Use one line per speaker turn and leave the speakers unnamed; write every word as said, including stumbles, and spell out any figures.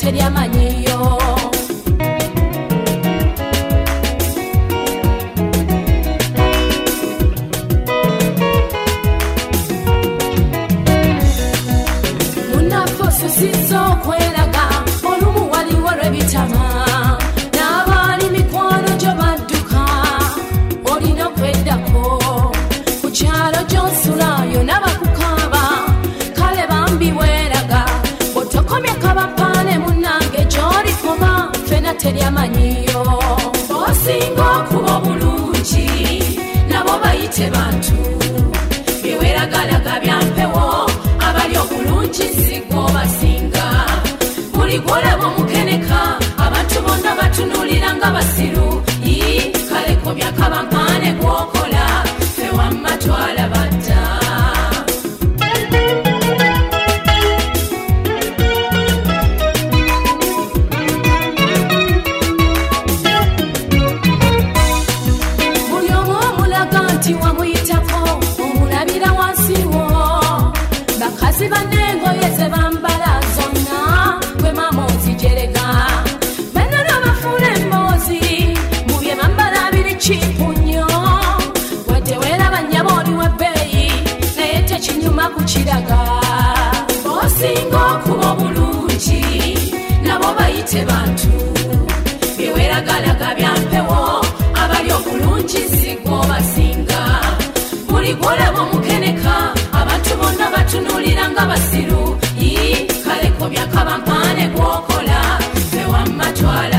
teryamanyiyo munafosu sizokweraga olumu waliwo lwebitama n'abaali mikwano gyo badduka olina okweddako ku kyalo gy'onsulayo n'abakukaaba kale bambi bweraga botokomya kabapaane munnange gy'olikoma fena teryamanyiyo osinga okuba obulungi nabo bayite bantu byeweragalaga byampewo abali obulungi sigwa obasinga buli gwolaba omukeneka abantu bonna batunulira nga basiru ii kale komya kabapaane gwokola fe wamma twalabadda bakazi banengoye zebambala zonna gwe mama ozijerega bena nabafuula emboozi mu bye bambala biri kipu nnyo wadde weeraba nnyaba oli webbeeyi naye tekinyuma kukiraga osinga okuba obulungi nabo bayite bantu byeweeragalaga byampewo abali obulungi sigwa obasinga buli gwolaba omukeneka abantu bonna batunulira nga basiru ii kale komya kabampaane gwokola fe wamma twala